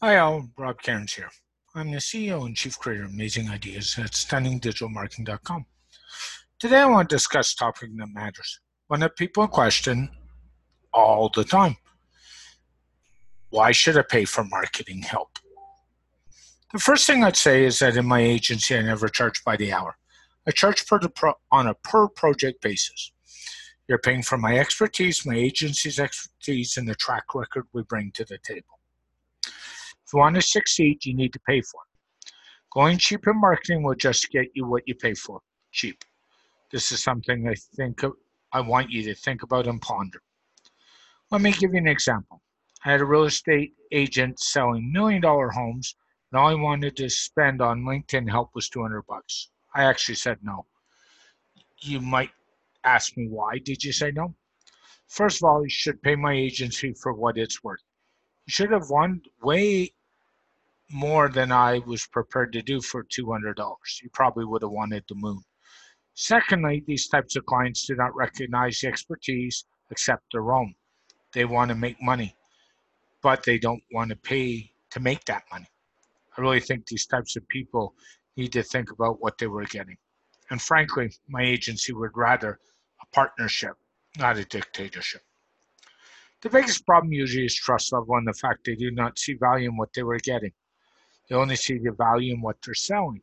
Hi all, Rob Cairns here. I'm the CEO and Chief Creator of Amazing Ideas at StunningDigitalMarketing.com. Today I want to discuss a topic that matters, one that people question all the time. Why should I pay for marketing help? The first thing I'd say is that in my agency I never charge by the hour. I charge on a per project basis. You're paying for my expertise, my agency's expertise, and the track record we bring to the table. If you want to succeed, you need to pay for it. Going cheap in marketing will just get you what you pay for, cheap. This is something I want you to think about and ponder. Let me give you an example. I had a real estate agent selling $1 million homes, and all he wanted to spend on LinkedIn help was $200. I actually said no. You might ask me, why did you say no? First of all, you should pay my agency for what it's worth. You should have won way more than I was prepared to do for $200. You probably would have wanted the moon. Secondly, these types of clients do not recognize the expertise, accept their own. They want to make money, but they don't want to pay to make that money. I really think these types of people need to think about what they were getting. And frankly, my agency would rather a partnership, not a dictatorship. The biggest problem usually is trust level and the fact they do not see value in what they were getting. They only see the value in what they're selling.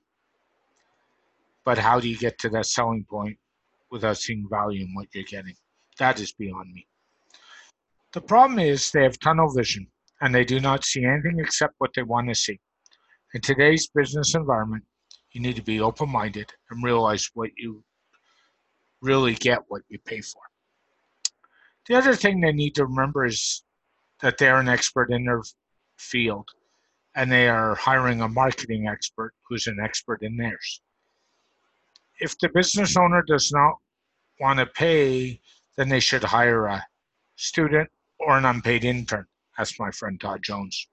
But how do you get to that selling point without seeing value in what you're getting? That is beyond me. The problem is they have tunnel vision and they do not see anything except what they want to see. In today's business environment, you need to be open-minded and realize what you really get what you pay for. The other thing they need to remember is that they are an expert in their field and they are hiring a marketing expert who's an expert in theirs. If the business owner does not want to pay, then they should hire a student or an unpaid intern. That's my friend Todd Jones.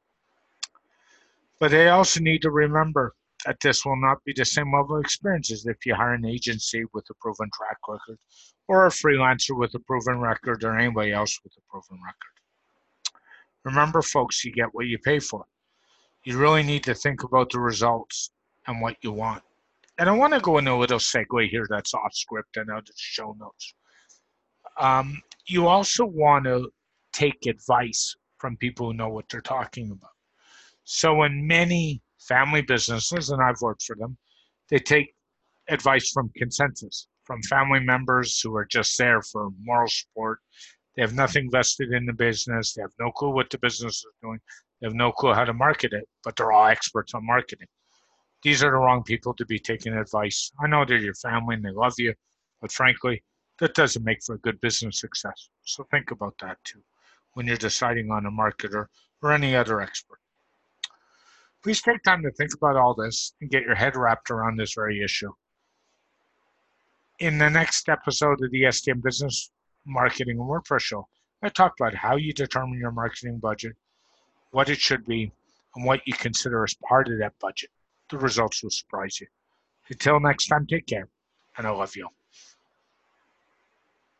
But they also need to remember that this will not be the same level of experience as if you hire an agency with a proven track record or a freelancer with a proven record or anybody else with a proven record. Remember, folks, you get what you pay for. You really need to think about the results and what you want. And I want to go into a little segue here that's off script and out of the show notes. You also want to take advice from people who know what they're talking about. So in many family businesses, and I've worked for them, they take advice from consensus, from family members who are just there for moral support. They have nothing vested in the business. They have no clue what the business is doing. They have no clue how to market it, but they're all experts on marketing. These are the wrong people to be taking advice. I know they're your family and they love you, but frankly, that doesn't make for a good business success. So think about that too when you're deciding on a marketer or any other expert. Please take time to think about all this and get your head wrapped around this very issue. In the next episode of the STM Business Marketing and WordPress Show, I talk about how you determine your marketing budget, what it should be, and what you consider as part of that budget. The results will surprise you. Until next time, take care, and I love you.